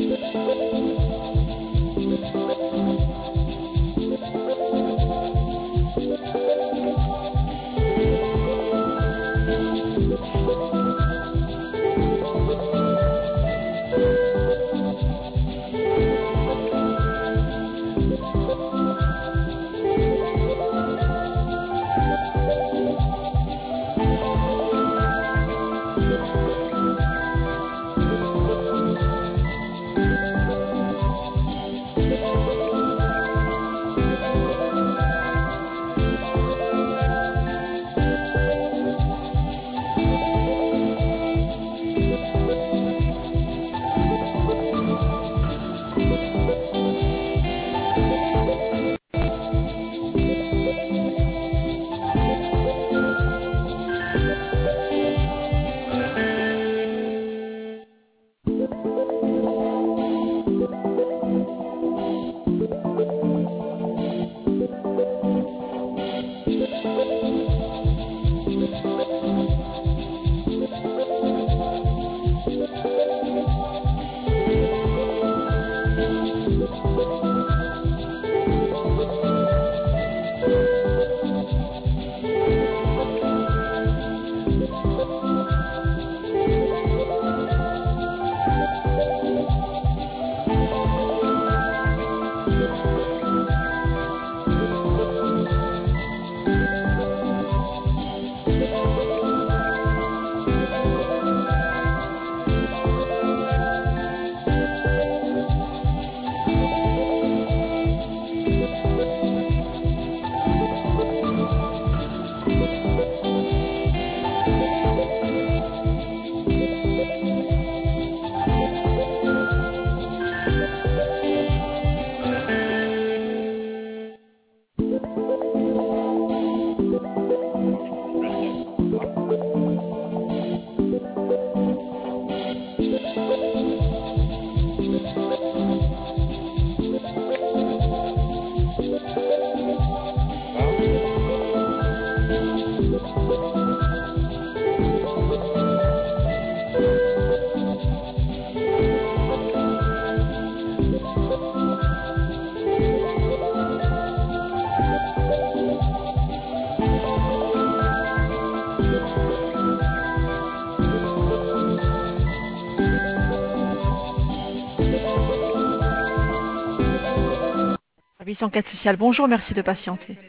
Service enquête sociale, bonjour, merci de patienter.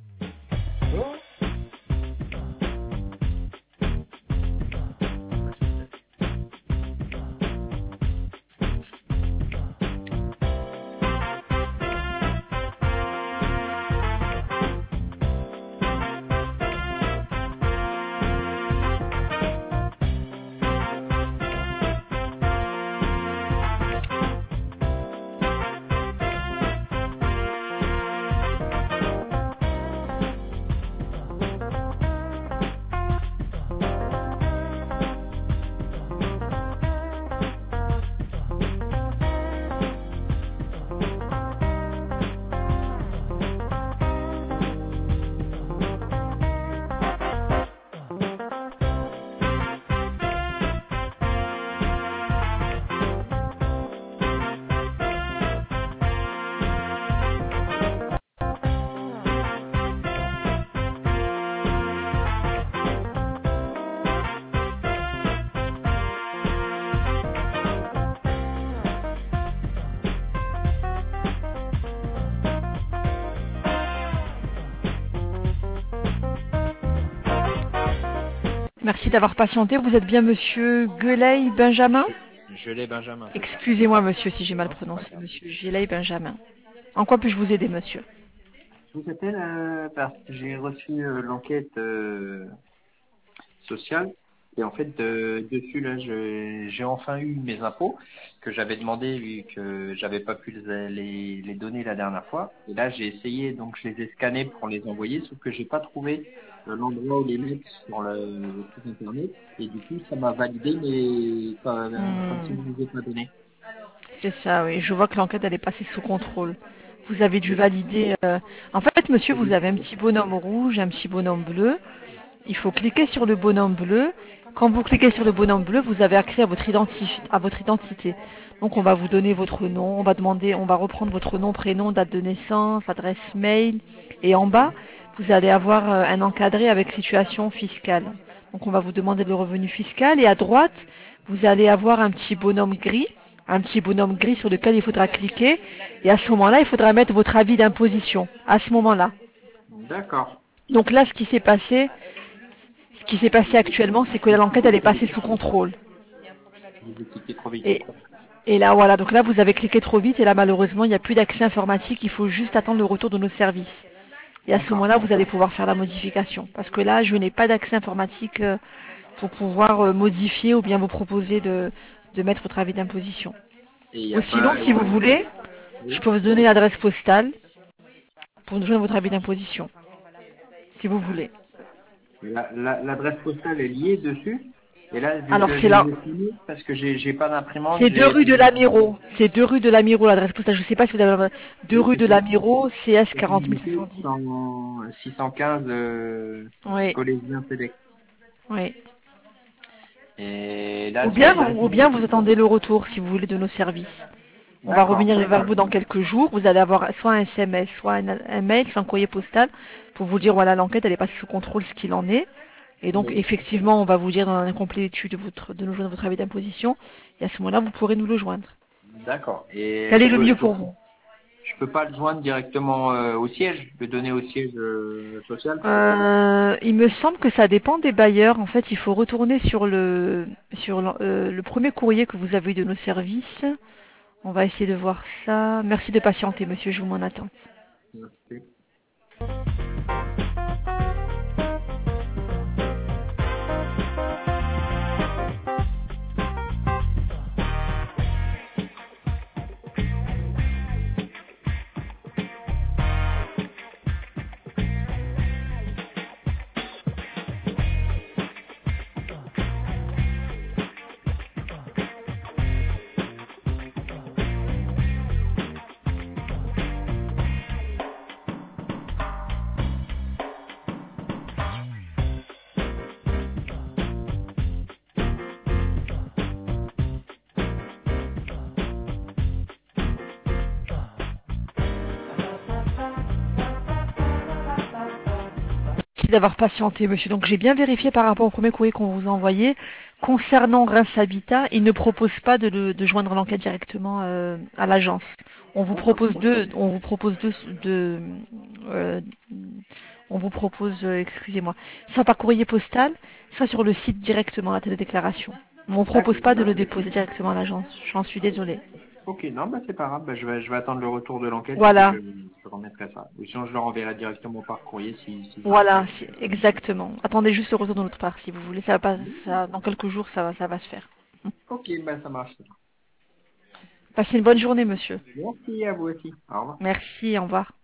Merci d'avoir patienté. Vous êtes bien monsieur Geley Benjamin? Geley Benjamin. Excusez-moi monsieur si j'ai mal prononcé, monsieur Geley Benjamin. En quoi puis-je vous aider monsieur? Je vous appelle parce que j'ai reçu l'enquête sociale et en fait dessus là j'ai enfin eu mes impôts que j'avais demandé vu que j'avais pas pu les donner la dernière fois, et là j'ai essayé, donc je les ai scannés pour les envoyer, sauf que j'ai pas trouvé l'endroit où les mettre sur le site internet, et du coup ça m'a validé mais comme si je ne vous ai pas donné. C'est ça, oui. Je vois que l'enquête elle est passée sous contrôle. Vous avez dû valider. En fait, monsieur, vous avez un petit bonhomme rouge, un petit bonhomme bleu. Il faut cliquer sur le bonhomme bleu Quand vous cliquez sur le bonhomme bleu, vous avez accès à votre identité. Donc on va vous donner votre nom, on va reprendre votre nom, prénom, date de naissance, adresse mail. Et en bas, vous allez avoir un encadré avec situation fiscale. Donc on va vous demander le revenu fiscal. Et à droite, vous allez avoir un petit bonhomme gris sur lequel il faudra cliquer. Et à ce moment-là, il faudra mettre votre avis d'imposition. À ce moment-là. D'accord. Donc là, ce qui s'est passé actuellement, c'est que l'enquête, elle est passée sous contrôle. J'ai cliqué trop vite. Et, et là, voilà. Donc là, vous avez cliqué trop vite et là, malheureusement, il n'y a plus d'accès informatique. Il faut juste attendre le retour de nos services. Et à ce D'accord. moment-là, vous allez pouvoir faire la modification. Parce que là, je n'ai pas d'accès informatique pour pouvoir modifier ou bien vous proposer de mettre votre avis d'imposition. Et il n'y Ou a sinon, pas... si vous voulez, je Oui. peux vous donner l'adresse postale pour nous joindre votre avis d'imposition. Si vous voulez. L'adresse postale est liée dessus. Et là, vu Alors, que c'est j'ai là. dessiné, parce que j'ai pas d'imprimante, C'est 2 j'ai rue de l'Amiro. C'est 2 rue de l'Amiro, l'adresse postale. Je ne sais pas si vous avez 2 oui, rue c'est de ça. l'Amiro, CS Et puis, j'ai fait 40510. 615 Oui, collégiens FedEx. oui. Et là, c'est... Ou bien vous attendez le retour, si vous voulez, de nos services. On va D'accord. revenir vers vous dans quelques jours. Vous allez avoir soit un SMS, soit un mail, soit un courrier postal pour vous dire, voilà, l'enquête, elle est passée sous contrôle, ce qu'il en est. Et donc, Oui. effectivement, on va vous dire dans un complet étude de nous joindre votre avis d'imposition. Et à ce moment-là, vous pourrez nous le joindre. D'accord. Et Quel est le mieux pour vous? je peux pas le joindre directement au siège, le donner au siège social. Il me semble que ça dépend des bailleurs. En fait, il faut retourner le premier courrier que vous avez eu de nos services. On va essayer de voir ça. Merci de patienter, monsieur, je vous m'en attends. Merci. Merci d'avoir patienté, monsieur. Donc, j'ai bien vérifié par rapport au premier courrier qu'on vous a envoyé. Concernant Reims Habitat, il ne propose pas de joindre l'enquête directement à l'agence. D'accord. On vous propose euh, on vous propose, excusez-moi, soit par courrier postal, soit sur le site directement, la télédéclaration. Mais on ne propose D'accord. pas de le déposer directement à l'agence. J'en suis désolée. Ok, non, bah c'est pas grave. Bah, je vais attendre le retour de l'enquête et puis Voilà, je remettrai ça. Ou sinon, je le renverrai directement par courrier si je voilà, reçois. exactement. Attendez juste le retour de notre part, si vous voulez. Ça va pas, dans quelques jours, ça va se faire. Ok, bah ça marche. Passez une bonne journée, monsieur. Merci à vous aussi. Au revoir. Merci, au revoir.